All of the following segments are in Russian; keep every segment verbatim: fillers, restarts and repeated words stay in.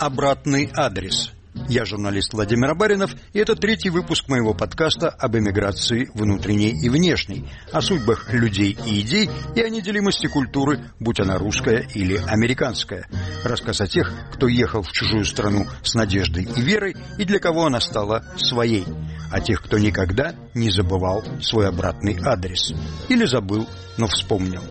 Обратный адрес. Я журналист Владимир Абаринов, и это третий выпуск моего подкаста об эмиграции внутренней и внешней, о судьбах людей и идей и о неделимости культуры, будь она русская или американская. Рассказ о тех, кто ехал в чужую страну с надеждой и верой, и для кого она стала своей. О тех, кто никогда не забывал свой обратный адрес. Или забыл, но вспомнил.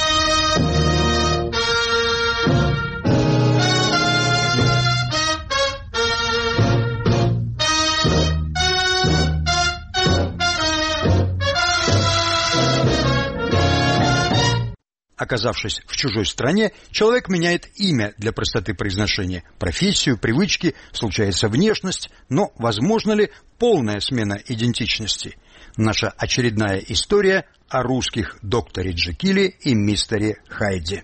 Оказавшись в чужой стране, человек меняет имя для простоты произношения, профессию, привычки, случается внешность, но возможно ли полная смена идентичности? Наша очередная история о русских докторе Джекиле и мистере Хайде.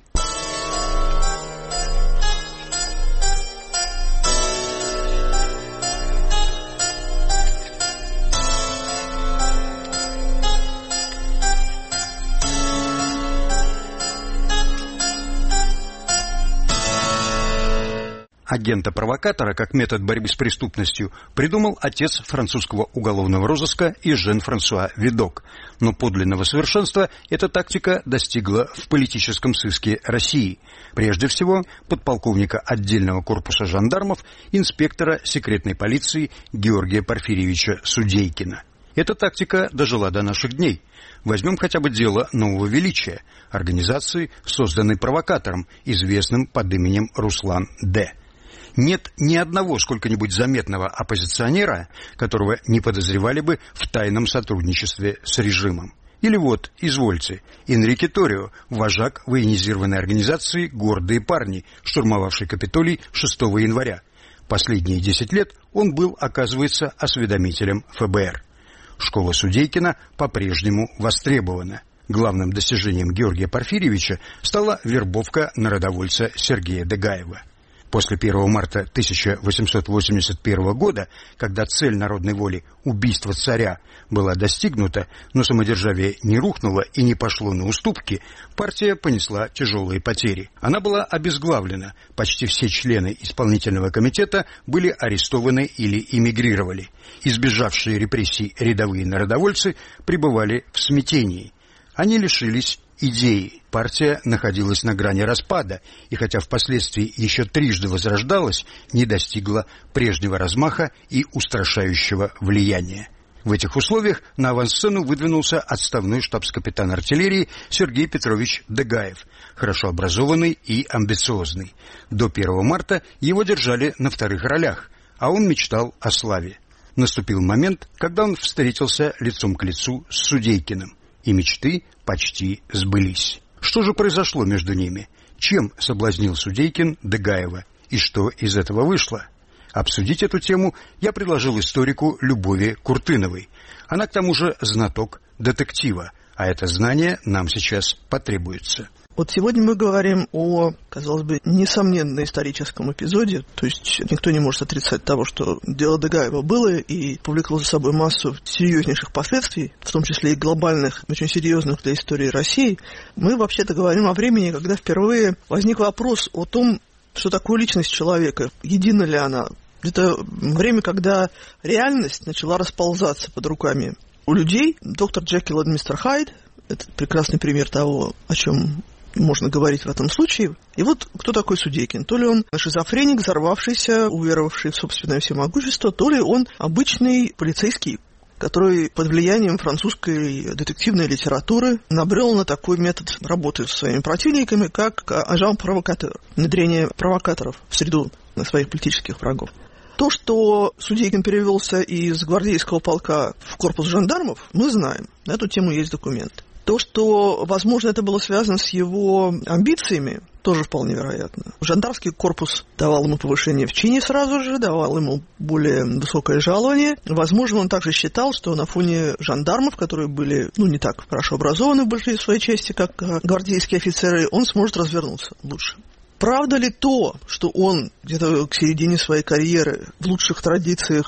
Агента-провокатора как метод борьбы с преступностью придумал отец французского уголовного розыска Жан-Франсуа Видок. Но подлинного совершенства эта тактика достигла в политическом сыске России. Прежде всего, подполковника отдельного корпуса жандармов, инспектора секретной полиции Георгия Порфирьевича Судейкина. Эта тактика дожила до наших дней. Возьмем хотя бы дело Нового Величия, организации, созданной провокатором, известным под именем Руслан Д. Нет ни одного сколько-нибудь заметного оппозиционера, которого не подозревали бы в тайном сотрудничестве с режимом. Или вот, извольте, Энрике Торио, вожак военизированной организации «Гордые парни», штурмовавший Капитолий шестого января. Последние десять лет он был, оказывается, осведомителем эф бэ эр. Школа Судейкина по-прежнему востребована. Главным достижением Георгия Порфирьевича стала вербовка народовольца Сергея Дегаева. После первого марта тысяча восемьсот восемьдесят первого года, когда цель народной воли – убийство царя – была достигнута, но самодержавие не рухнуло и не пошло на уступки, партия понесла тяжелые потери. Она была обезглавлена, почти все члены исполнительного комитета были арестованы или эмигрировали. Избежавшие репрессий рядовые народовольцы пребывали в смятении. Они лишились идеи. Партия находилась на грани распада, и хотя впоследствии еще трижды возрождалась, не достигла прежнего размаха и устрашающего влияния. В этих условиях на авансцену выдвинулся отставной штабс-капитан артиллерии Сергей Петрович Дегаев, хорошо образованный и амбициозный. До первого марта его держали на вторых ролях, а он мечтал о славе. Наступил момент, когда он встретился лицом к лицу с Судейкиным, и мечты почти сбылись. Что же произошло между ними? Чем соблазнил Судейкин Дегаева? И что из этого вышло? Обсудить эту тему я предложил историку Любови Куртыновой. Она, к тому же, знаток детектива, а это знание нам сейчас потребуется. Вот сегодня мы говорим о, казалось бы, несомненно историческом эпизоде. То есть никто не может отрицать того, что дело Дегаева было и повлекло за собой массу серьезнейших последствий, в том числе и глобальных, очень серьезных для истории России. Мы вообще-то говорим о времени, когда впервые возник вопрос о том, что такое личность человека, едина ли она. Это время, когда реальность начала расползаться под руками у людей. Доктор Джекил и мистер Хайд – это прекрасный пример того, о чем можно говорить в этом случае. И вот кто такой Судейкин? То ли он шизофреник, взорвавшийся, уверовавший в собственное всемогущество, то ли он обычный полицейский, который под влиянием французской детективной литературы набрел на такой метод работы с своими противниками, как агент-провокатор, внедрение провокаторов в среду своих политических врагов. То, что Судейкин перевелся из гвардейского полка в корпус жандармов, мы знаем. На эту тему есть документы. То, что, возможно, это было связано с его амбициями, тоже вполне вероятно. Жандармский корпус давал ему повышение в чине сразу же, давал ему более высокое жалование. Возможно, он также считал, что на фоне жандармов, которые были, ну, не так хорошо образованы в большей своей части, как гвардейские офицеры, он сможет развернуться лучше. Правда ли то, что он где-то к середине своей карьеры в лучших традициях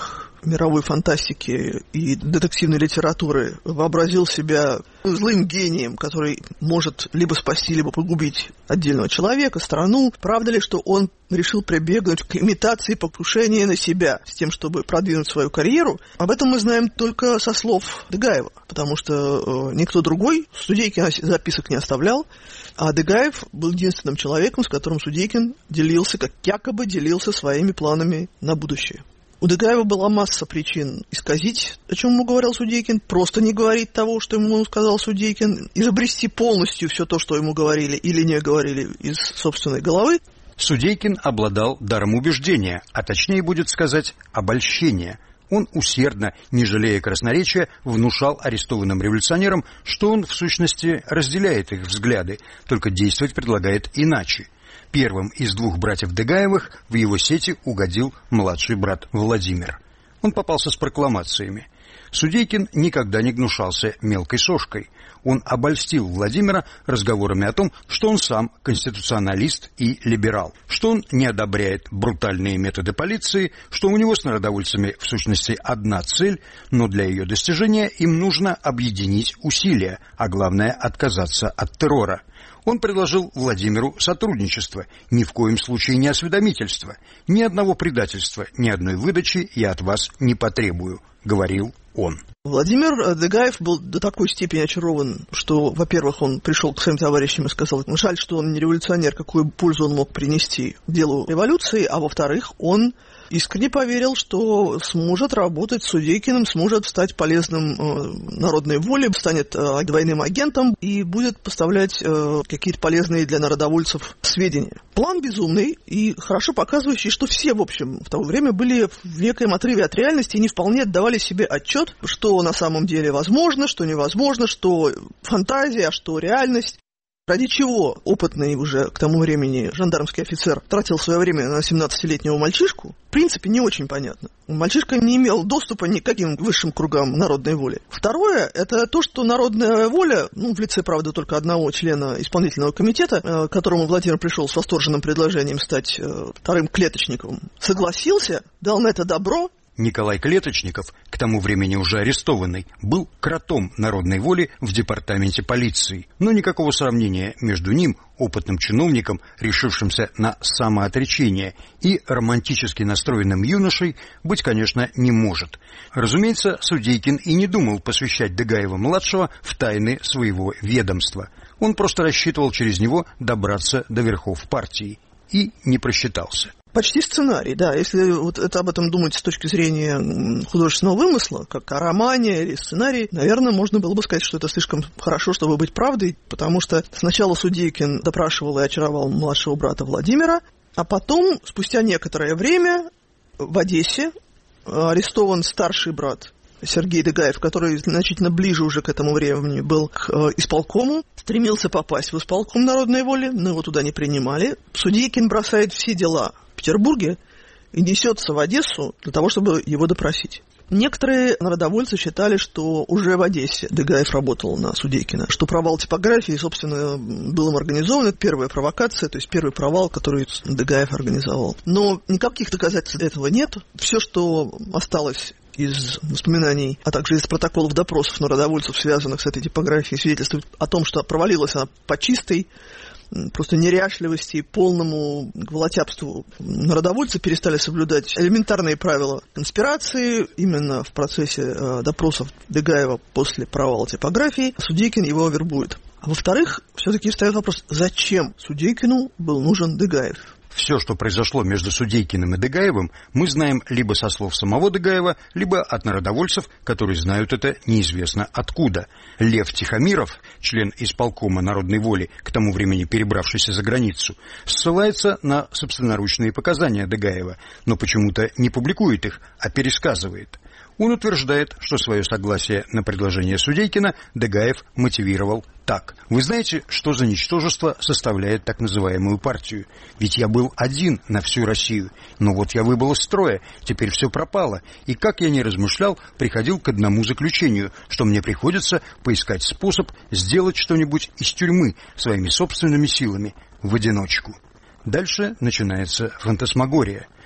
мировой фантастики и детективной литературы вообразил себя злым гением, который может либо спасти, либо погубить отдельного человека, страну. Правда ли, что он решил прибегнуть к имитации покушения на себя с тем, чтобы продвинуть свою карьеру? Об этом мы знаем только со слов Дегаева, потому что э, никто другой Судейкин записок не оставлял, а Дегаев был единственным человеком, с которым Судейкин делился, как якобы делился своими планами на будущее. У Дегаева была масса причин исказить, о чем ему говорил Судейкин, просто не говорить того, что ему сказал Судейкин, изобрести полностью все то, что ему говорили или не говорили из собственной головы. Судейкин обладал даром убеждения, а точнее будет сказать, обольщения. Он усердно, не жалея красноречия, внушал арестованным революционерам, что он в сущности разделяет их взгляды, только действовать предлагает иначе. Первым из двух братьев Дегаевых в его сети угодил младший брат Владимир. Он попался с прокламациями. Судейкин никогда не гнушался мелкой сошкой. Он обольстил Владимира разговорами о том, что он сам конституционалист и либерал, что он не одобряет брутальные методы полиции, что у него с народовольцами в сущности одна цель, но для ее достижения им нужно объединить усилия, а главное отказаться от террора. Он предложил Владимиру сотрудничество, ни в коем случае не осведомительство. Ни одного предательства, ни одной выдачи я от вас не потребую, говорил он. Владимир Дегаев был до такой степени очарован, что, во-первых, он пришел к своим товарищам и сказал, жаль, что он не революционер, какую пользу он мог принести делу революции, а во-вторых, он искренне поверил, что сможет работать с Судейкиным, сможет стать полезным э, народной воле, станет э, двойным агентом и будет поставлять э, какие-то полезные для народовольцев сведения. План безумный и хорошо показывающий, что все, в общем, в то время были в некоем отрыве от реальности и не вполне отдавали себе отчет, что на самом деле возможно, что невозможно, что фантазия, что реальность. Ради чего опытный уже к тому времени жандармский офицер тратил свое время на семнадцатилетнего мальчишку, в принципе, не очень понятно. Мальчишка не имел доступа ни к каким высшим кругам народной воли. Второе, это то, что народная воля, ну, в лице, правда, только одного члена исполнительного комитета, к которому Владимир пришел с восторженным предложением стать вторым клеточником, согласился, дал на это добро. Николай Клеточников, к тому времени уже арестованный, был кротом народной воли в департаменте полиции. Но никакого сравнения между ним, опытным чиновником, решившимся на самоотречение, и романтически настроенным юношей, быть, конечно, не может. Разумеется, Судейкин и не думал посвящать Дегаева-младшего в тайны своего ведомства. Он просто рассчитывал через него добраться до верхов партии. И не просчитался. Почти сценарий, да. Если вот это об этом думать с точки зрения художественного вымысла, как о романе или сценарии, наверное, можно было бы сказать, что это слишком хорошо, чтобы быть правдой, потому что сначала Судейкин допрашивал и очаровал младшего брата Владимира, а потом, спустя некоторое время, в Одессе арестован старший брат Сергей Дегаев, который значительно ближе уже к этому времени был к э, исполкому, стремился попасть в исполком народной воли, но его туда не принимали. Судейкин бросает все дела в Петербурге и несется в Одессу для того, чтобы его допросить. Некоторые народовольцы считали, что уже в Одессе Дегаев работал на Судейкина, что провал типографии, собственно, был им организован. Это первая провокация, то есть первый провал, который Дегаев организовал. Но никаких доказательств этого нет. Все, что осталось из воспоминаний, а также из протоколов допросов народовольцев, связанных с этой типографией, свидетельствует о том, что провалилась она по чистой, просто неряшливости и полному волотябству. Народовольцы перестали соблюдать элементарные правила конспирации именно в процессе э, допросов Дегаева после провала типографии. Судейкин его вербует. А во-вторых, все-таки встает вопрос, зачем Судейкину был нужен Дегаев? Все, что произошло между Судейкиным и Дегаевым, мы знаем либо со слов самого Дегаева, либо от народовольцев, которые знают это неизвестно откуда. Лев Тихомиров, член исполкома народной воли, к тому времени перебравшийся за границу, ссылается на собственноручные показания Дегаева, но почему-то не публикует их, а пересказывает. Он утверждает, что свое согласие на предложение Судейкина Дегаев мотивировал так. Вы знаете, что за ничтожество составляет так называемую партию? Ведь я был один на всю Россию. Но вот я выбыл из строя, теперь все пропало. И как я не размышлял, приходил к одному заключению, что мне приходится поискать способ сделать что-нибудь из тюрьмы своими собственными силами, в одиночку. Дальше начинается фантасмагория.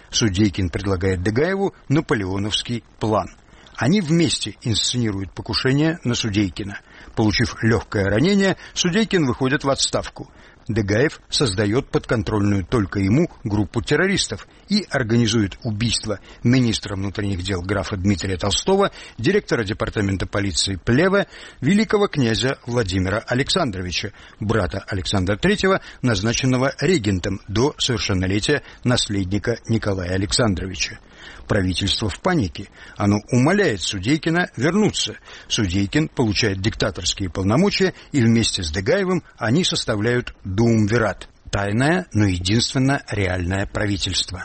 Судейкин предлагает Дегаеву наполеоновский план. Они вместе инсценируют покушение на Судейкина. Получив легкое ранение, Судейкин выходит в отставку. Дегаев создает подконтрольную только ему группу террористов и организует убийство министра внутренних дел графа Дмитрия Толстого, директора департамента полиции Плева, великого князя Владимира Александровича, брата Александра Третьего, назначенного регентом до совершеннолетия наследника Николая Александровича. Правительство в панике. Оно умоляет Судейкина вернуться. Судейкин получает диктаторские полномочия, и вместе с Дегаевым они составляют Дуумвират – тайное, но единственно реальное правительство.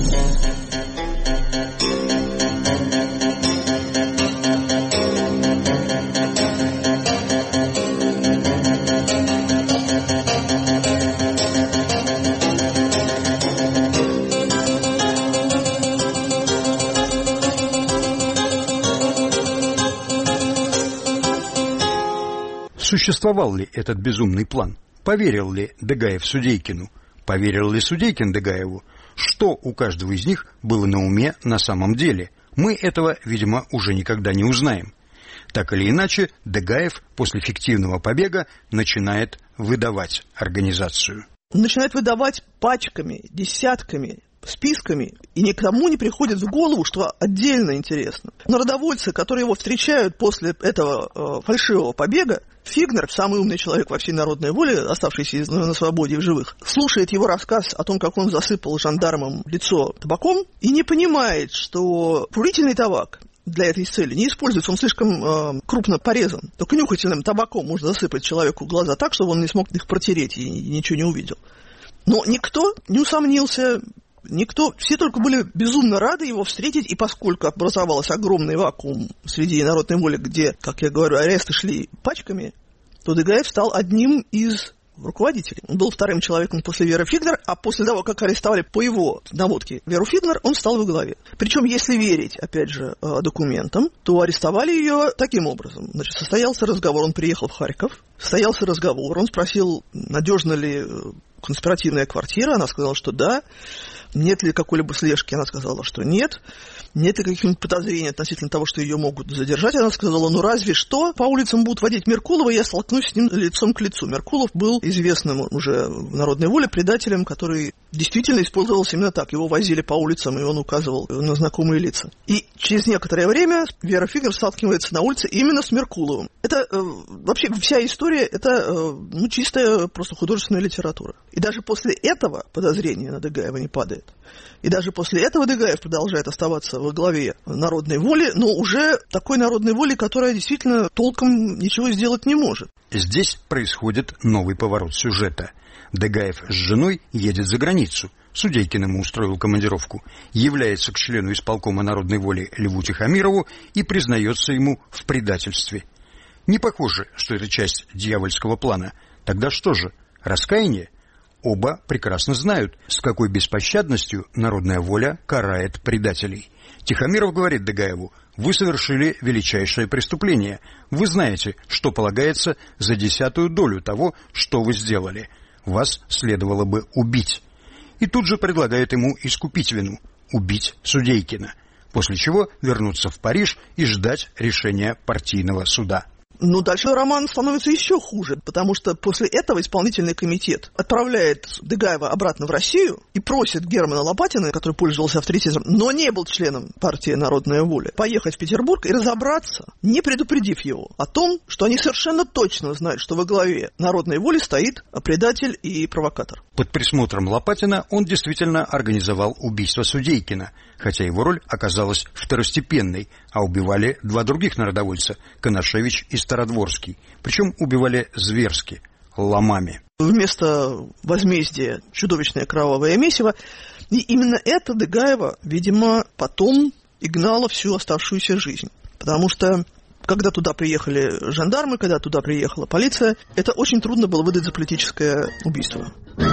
Существовал ли этот безумный план? Поверил ли Дегаев Судейкину? Поверил ли Судейкин Дегаеву? Что у каждого из них было на уме на самом деле? Мы этого, видимо, уже никогда не узнаем. Так или иначе, Дегаев после фиктивного побега начинает выдавать организацию. Начинает выдавать пачками, десятками, списками, и никому не приходит в голову, что отдельно интересно. Народовольцы, которые его встречают после этого э, фальшивого побега, Фигнер, самый умный человек во всей народной воле, оставшийся на свободе и в живых, слушает его рассказ о том, как он засыпал жандармам лицо табаком, и не понимает, что курительный табак для этой цели не используется, он слишком э, крупно порезан. Только нюхательным табаком можно засыпать человеку глаза так, чтобы он не смог их протереть и ничего не увидел. Но никто не усомнился. Никто, все только были безумно рады его встретить, и поскольку образовался огромный вакуум среди народной воли, где, как я говорю, аресты шли пачками, то Дегаев стал одним из руководителей. Он был вторым человеком после Веры Фиглер, а после того, как арестовали по его наводке Веру Фиглер, он стал во главе. Причем, если верить, опять же, документам, то арестовали ее таким образом. Значит, состоялся разговор, он приехал в Харьков, состоялся разговор, он спросил, надежна ли конспиративная квартира, она сказала, что да. Нет ли какой-либо слежки? Она сказала, что нет. Нет ли каких-нибудь подозрений относительно того, что ее могут задержать? Она сказала, ну разве что по улицам будут водить Меркулова, и я столкнусь с ним лицом к лицу. Меркулов был известным уже в народной воле предателем, который действительно использовался именно так. Его возили по улицам, и он указывал на знакомые лица. И через некоторое время Вера Фиглер сталкивается на улице именно с Меркуловым. Это э, вообще вся история, это э, ну, чистая просто художественная литература. И даже после этого подозрение на Дегаева не падает. И даже после этого Дегаев продолжает оставаться во главе народной воли, но уже такой народной воли, которая действительно толком ничего сделать не может. Здесь происходит новый поворот сюжета. Дегаев с женой едет за границу. Судейкин ему устроил командировку. Является к члену исполкома народной воли Льву Тихомирову и признается ему в предательстве. Не похоже, что это часть дьявольского плана. Тогда что же, раскаяние? Оба прекрасно знают, с какой беспощадностью народная воля карает предателей. Тихомиров говорит Дегаеву: вы совершили величайшее преступление. Вы знаете, что полагается за десятую долю того, что вы сделали. Вас следовало бы убить. И тут же предлагает ему искупить вину – убить Судейкина. После чего вернуться в Париж и ждать решения партийного суда. Ну, дальше роман становится еще хуже, потому что после этого исполнительный комитет отправляет Дегаева обратно в Россию и просит Германа Лопатина, который пользовался авторитетом, но не был членом партии «Народная воля», поехать в Петербург и разобраться, не предупредив его о том, что они совершенно точно знают, что во главе «Народной воли» стоит предатель и провокатор. Под присмотром Лопатина он действительно организовал убийство Судейкина, хотя его роль оказалась второстепенной, а убивали два других народовольца – Конашевич и Стародворский. Причем убивали зверски, ломами. Вместо возмездия чудовищное кровавое месиво. И именно это Дегаева, видимо, потом и гнало всю оставшуюся жизнь. Потому что, когда туда приехали жандармы, когда туда приехала полиция, это очень трудно было выдать за политическое убийство.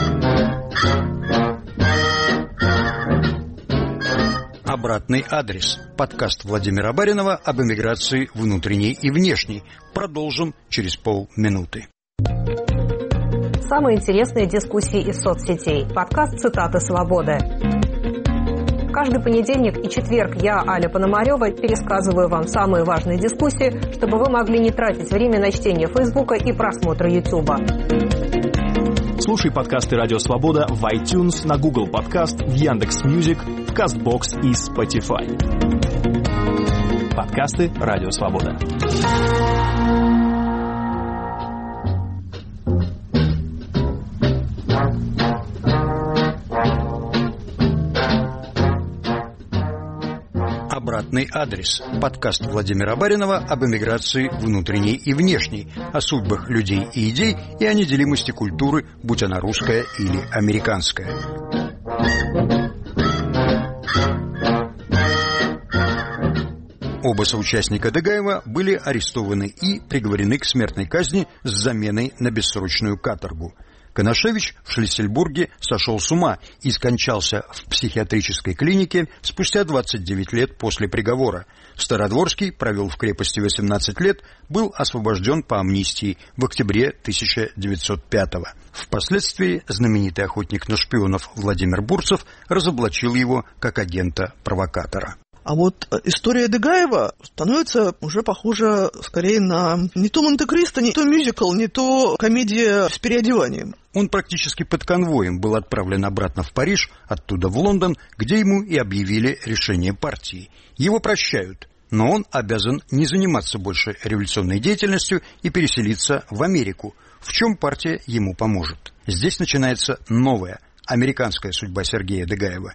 Обратный адрес. Подкаст Владимира Баринова об эмиграции внутренней и внешней. Продолжим через полминуты. Самые интересные дискуссии из соцсетей. Подкаст «Цитаты свободы». Каждый понедельник и четверг я, Аля Пономарева, пересказываю вам самые важные дискуссии, чтобы вы могли не тратить время на чтение Фейсбука и просмотра Ютуба. Слушай подкасты «Радио Свобода» в iTunes, на Google Подкаст, в Яндекс.Мьюзик, в Кастбокс и Spotify. Подкасты «Радио Свобода». Обратный адрес. Подкаст Владимира Баринова об эмиграции внутренней и внешней, о судьбах людей и идей и о неделимости культуры, будь она русская или американская. Оба соучастника Дегаева были арестованы и приговорены к смертной казни с заменой на бессрочную каторгу. Конашевич в Шлиссельбурге сошел с ума и скончался в психиатрической клинике спустя двадцать девять лет после приговора. Стародворский провел в крепости восемнадцать лет, был освобожден по амнистии в октябре тысяча девятьсот пятого. Впоследствии знаменитый охотник на шпионов Владимир Бурцев разоблачил его как агента-провокатора. А вот история Дегаева становится уже похожа скорее на не то Монте-Кристо, не то мюзикл, не то комедия с переодеванием. Он практически под конвоем был отправлен обратно в Париж, оттуда в Лондон, где ему и объявили решение партии. Его прощают, но он обязан не заниматься больше революционной деятельностью и переселиться в Америку, в чем партия ему поможет. Здесь начинается новая, американская судьба Сергея Дегаева.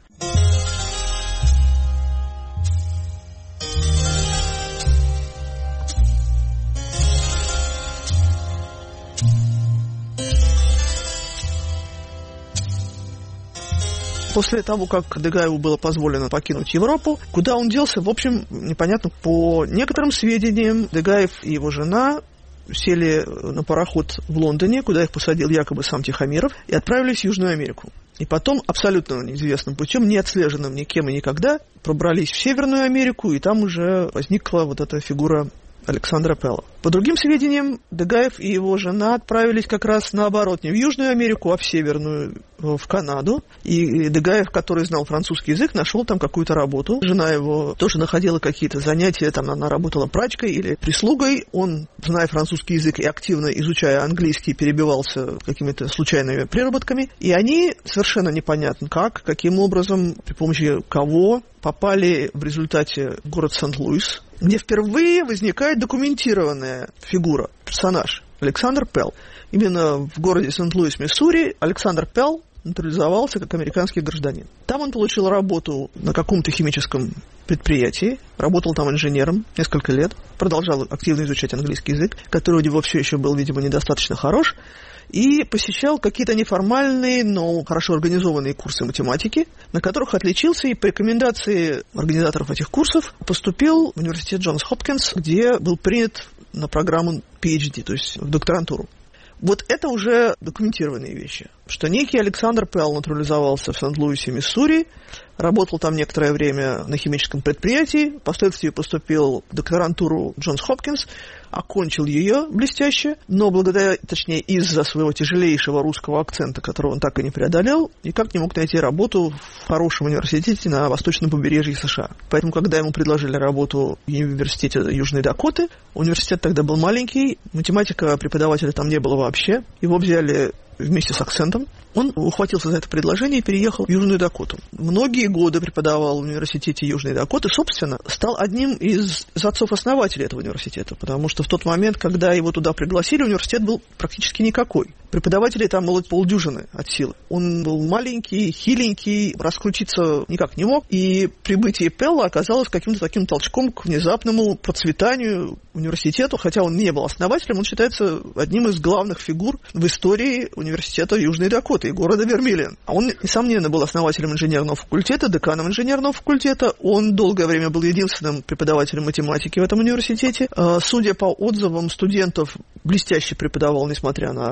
После того, как Дегаеву было позволено покинуть Европу, куда он делся, в общем, непонятно. По некоторым сведениям, Дегаев и его жена сели на пароход в Лондоне, куда их посадил якобы сам Тихомиров, и отправились в Южную Америку. И потом абсолютно неизвестным путем, не отслеженным никем и никогда, пробрались в Северную Америку, и там уже возникла вот эта фигура Александра Пелла. По другим сведениям, Дегаев и его жена отправились как раз наоборот, не в Южную Америку, а в Северную, в Канаду. И Дегаев, который знал французский язык, нашел там какую-то работу. Жена его тоже находила какие-то занятия, там она работала прачкой или прислугой. Он, зная французский язык и активно изучая английский, перебивался какими-то случайными приработками. И они совершенно непонятно как, каким образом, при помощи кого попали в результате в город Сент-Луис, где впервые возникает документированная фигура, персонаж Александр Пелл. Именно в городе Сент-Луис, Миссури, Александр Пелл натурализовался как американский гражданин. Там он получил работу на каком-то химическом предприятии, работал там инженером несколько лет, продолжал активно изучать английский язык, который у него все еще был, видимо, недостаточно хорош, и посещал какие-то неформальные, но хорошо организованные курсы математики, на которых отличился и по рекомендации организаторов этих курсов поступил в университет Джонс Хопкинс, где был принят на программу пи эйч ди, то есть в докторантуру. Вот это уже документированные вещи, что некий Александр Пелл натурализовался в Сент-Луисе, Миссури, работал там некоторое время на химическом предприятии, впоследствии поступил в докторантуру Джонс Хопкинс, окончил ее блестяще, но благодаря, точнее, из-за своего тяжелейшего русского акцента, которого он так и не преодолел, никак не мог найти работу в хорошем университете на восточном побережье США. Поэтому, когда ему предложили работу в университете Южной Дакоты, университет тогда был маленький, математика преподавателя там не было вообще, его взяли вместе с акцентом. Он ухватился за это предложение и переехал в Южную Дакоту. Многие годы преподавал в университете Южной Дакоты, собственно, стал одним из отцов-основателей этого университета, потому что в тот момент, когда его туда пригласили, университет был практически никакой. Преподавателей там было полдюжины от силы. Он был маленький, хиленький, раскрутиться никак не мог, и прибытие Пелла оказалось каким-то таким толчком к внезапному процветанию университету, хотя он не был основателем, он считается одним из главных фигур в истории университета Южной Дакоты и города Вермилион. А он, несомненно, был основателем инженерного факультета, деканом инженерного факультета. Он долгое время был единственным преподавателем математики в этом университете. Судя по отзывам студентов, блестяще преподавал, несмотря на тяжелую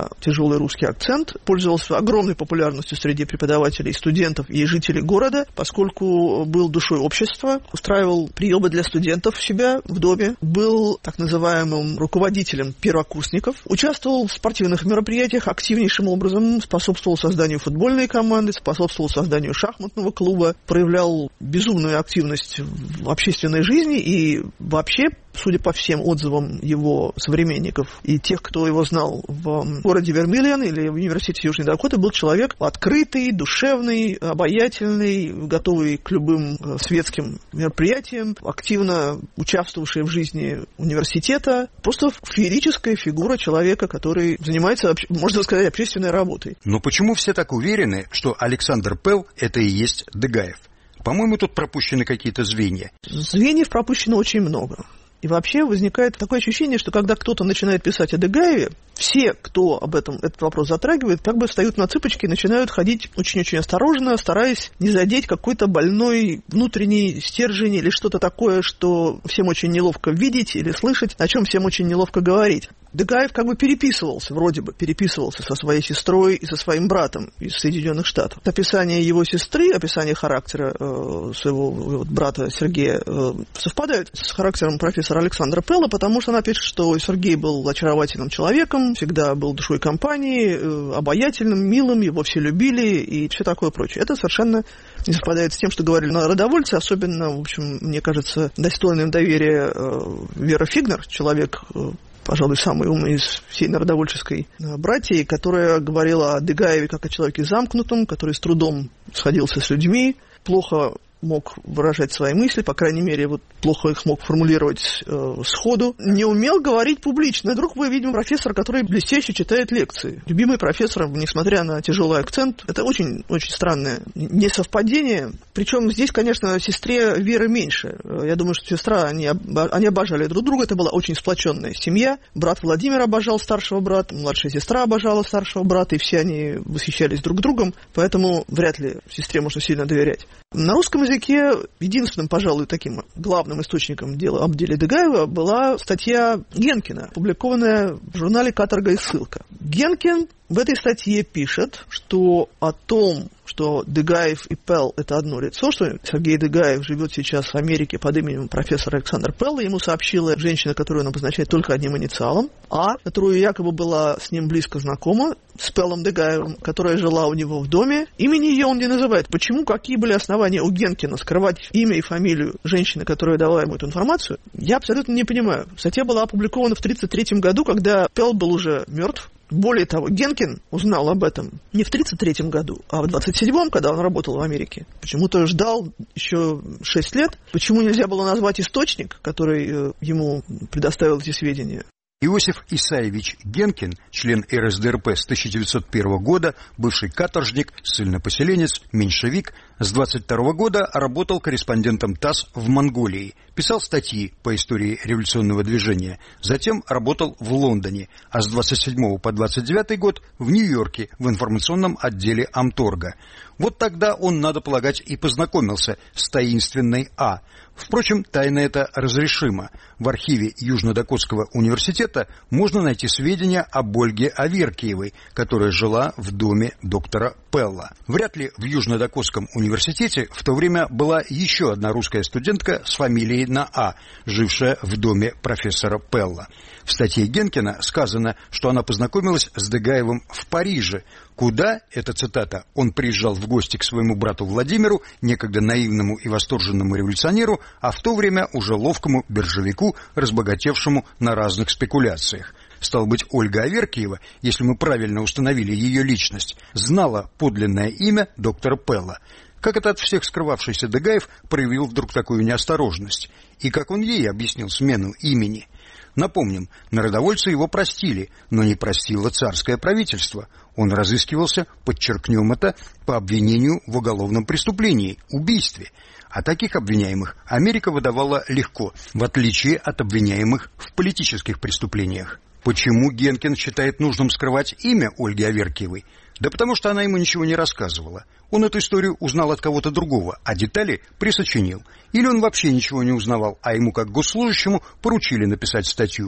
тяжелый русский акцент, пользовался огромной популярностью среди преподавателей, студентов и жителей города, поскольку был душой общества, устраивал приемы для студентов у себя в доме, был так называемым руководителем первокурсников, участвовал в спортивных мероприятиях активнейшим образом, способствовал созданию футбольной команды, способствовал созданию шахматного клуба, проявлял безумную активность в общественной жизни и вообще, судя по всем отзывам его современников и тех, кто его знал в городе Вермиллион или в университете Южной Дакоты, был человек открытый, душевный, обаятельный, готовый к любым светским мероприятиям, активно участвовавший в жизни университета. Просто феерическая фигура человека, который занимается, можно сказать, общественной работой. Но почему все так уверены, что Александр Пелл – это и есть Дегаев? По-моему, тут пропущены какие-то звенья. Звеньев пропущено очень много. И вообще возникает такое ощущение, что когда кто-то начинает писать о Дегаеве, все, кто об этом этот вопрос затрагивает, как бы встают на цыпочки и начинают ходить очень-очень осторожно, стараясь не задеть какой-то больной внутренний стержень или что-то такое, что всем очень неловко видеть или слышать, о чем всем очень неловко говорить. Дегаев как бы переписывался, вроде бы переписывался со своей сестрой и со своим братом из Соединенных Штатов. Описание его сестры, описание характера э, своего вот, брата Сергея э, совпадает с характером профессора Александра Пелла, потому что она пишет, что Сергей был очаровательным человеком, всегда был душой компании, э, обаятельным, милым, его все любили и все такое прочее. Это совершенно не совпадает с тем, что говорили народовольцы, особенно, в общем, мне кажется, достойным доверия э, Вера Фигнер, человек... Э, пожалуй, самый умный из всей народовольческой братьи, которая говорила о Дегаеве как о человеке замкнутом, который с трудом сходился с людьми, плохо мог выражать свои мысли, по крайней мере, вот плохо их мог формулировать э, сходу, не умел говорить публично. И вдруг мы видим профессора, который блестяще читает лекции. Любимый профессор, несмотря на тяжелый акцент, это очень-очень странное несовпадение. Причем здесь, конечно, сестре Веры меньше. Я думаю, что сестра, они, они обожали друг друга, это была очень сплоченная семья. Брат Владимир обожал старшего брата, младшая сестра обожала старшего брата, и все они восхищались друг другом, поэтому вряд ли сестре можно сильно доверять. На русском языке единственным, пожалуй, таким главным источником дела об деле Дегаева была статья Генкина, опубликованная в журнале «Каторга и ссылка». Генкин в этой статье пишет, что о том, что Дегаев и Пелл – это одно лицо, что Сергей Дегаев живет сейчас в Америке под именем профессора Александра Пелла, ему сообщила женщина, которую он обозначает только одним инициалом, А, которая якобы была с ним близко знакома, с Пеллом Дегаевым, которая жила у него в доме. Имени ее он не называет. Почему, какие были основания у Генкина скрывать имя и фамилию женщины, которая дала ему эту информацию, я абсолютно не понимаю. Статья была опубликована в тридцать третьем году, когда Пелл был уже мертв. Более того, Генкин узнал об этом не в тридцать третьем году, а в двадцать седьмом, когда он работал в Америке. Почему-то ждал еще шесть лет. Почему нельзя было назвать источник, который ему предоставил эти сведения? Иосиф Исаевич Генкин, член эр эс дэ эр пэ с тысяча девятьсот первого года, бывший каторжник, ссыльнопоселенец, меньшевик, с двадцать второго года работал корреспондентом ТАСС в Монголии, писал статьи по истории революционного движения, затем работал в Лондоне, а с двадцать седьмого по двадцать девятый год в Нью-Йорке в информационном отделе Амторга. Вот тогда он, надо полагать, и познакомился с таинственной А. Впрочем, тайна эта разрешима. В архиве Южно-Дакотского университета можно найти сведения об Ольге Аверкиевой, которая жила в доме доктора Пелла. Вряд ли в Южно-Дакотском университете в то время была еще одна русская студентка с фамилией на А, жившая в доме профессора Пелла. В статье Генкина сказано, что она познакомилась с Дегаевым в Париже, куда, это цитата, он приезжал в гости к своему брату Владимиру, некогда наивному и восторженному революционеру, а в то время уже ловкому биржевику, разбогатевшему на разных спекуляциях. Стало быть, Ольга Аверкиева, если мы правильно установили ее личность, знала подлинное имя доктора Пелла. Как это от всех скрывавшийся Дегаев проявил вдруг такую неосторожность? И как он ей объяснил смену имени? Напомним, народовольцы его простили, но не простило царское правительство. Он разыскивался, подчеркнем это, по обвинению в уголовном преступлении – убийстве. А таких обвиняемых Америка выдавала легко, в отличие от обвиняемых в политических преступлениях. Почему Генкин считает нужным скрывать имя Ольги Аверкиевой? Да потому что она ему ничего не рассказывала. Он эту историю узнал от кого-то другого, а детали присочинил. Или он вообще ничего не узнавал, а ему, как госслужащему, поручили написать статью.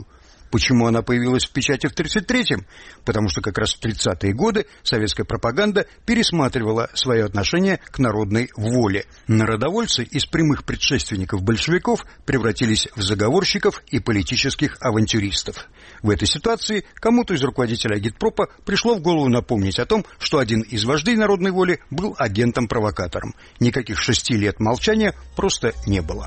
Почему она появилась в печати в тридцать третьем? Потому что как раз в тридцатые годы советская пропаганда пересматривала свое отношение к народной воле. Народовольцы из прямых предшественников большевиков превратились в заговорщиков и политических авантюристов. В этой ситуации кому-то из руководителей агитпропа пришло в голову напомнить о том, что один из вождей народной воли был агентом-провокатором. Никаких шести лет молчания просто не было.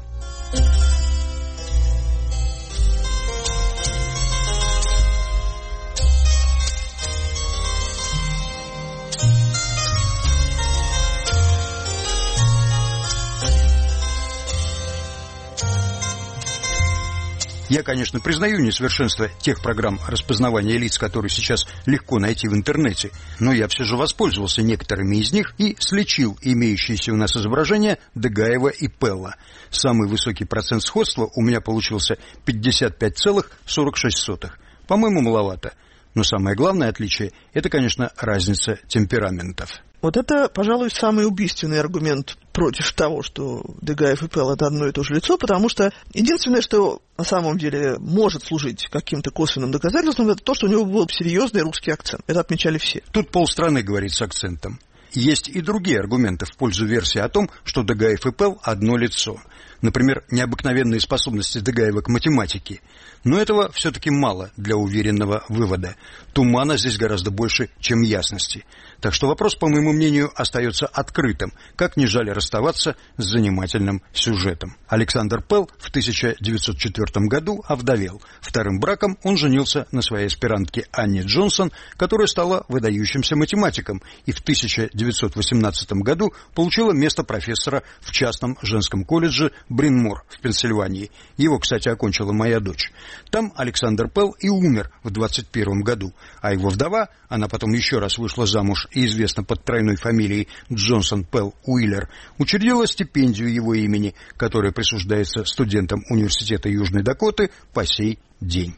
Я, конечно, признаю несовершенство тех программ распознавания лиц, которые сейчас легко найти в интернете, но я все же воспользовался некоторыми из них и сличил имеющиеся у нас изображения Дегаева и Пелла. Самый высокий процент сходства у меня получился пятьдесят пять целых сорок шесть сотых. По-моему, маловато. Но самое главное отличие – это, конечно, разница темпераментов. Вот это, пожалуй, самый убийственный аргумент против того, что Дегаев и Пелл – это одно и то же лицо, потому что единственное, что на самом деле может служить каким-то косвенным доказательством, это то, что у него был серьезный русский акцент. Это отмечали все. Тут полстраны говорит с акцентом. Есть и другие аргументы в пользу версии о том, что Дегаев и Пелл – одно лицо. Например, необыкновенные способности Дегаева к математике. Но этого все-таки мало для уверенного вывода. Тумана здесь гораздо больше, чем ясности. Так что вопрос, по моему мнению, остается открытым, как не жаль расставаться с занимательным сюжетом. Александр Пелл в тысяча девятьсот четвёртом году овдовел. Вторым браком он женился на своей аспирантке Анне Джонсон, которая стала выдающимся математиком, и в тысяча девятьсот восемнадцатом году получила место профессора в частном женском колледже Брин-Мор в Пенсильвании. Его, кстати, окончила моя дочь. Там Александр Пелл и умер в двадцать первом году, а его вдова, она потом еще раз вышла замуж и известна под тройной фамилией Джонсон Пелл Уиллер, учредила стипендию его имени, которая присуждается студентам Университета Южной Дакоты по сей день.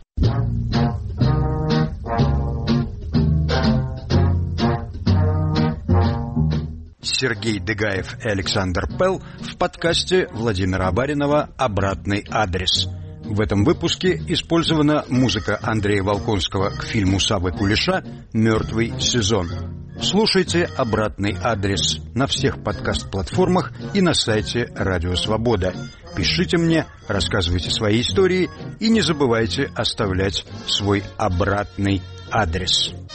Сергей Дегаев и Александр Пелл в подкасте Владимира Абаринова «Обратный адрес». В этом выпуске использована музыка Андрея Волконского к фильму Саввы Кулеша «Мертвый сезон». Слушайте «Обратный адрес» на всех подкаст-платформах и на сайте Радио Свобода. Пишите мне, рассказывайте свои истории и не забывайте оставлять свой обратный адрес.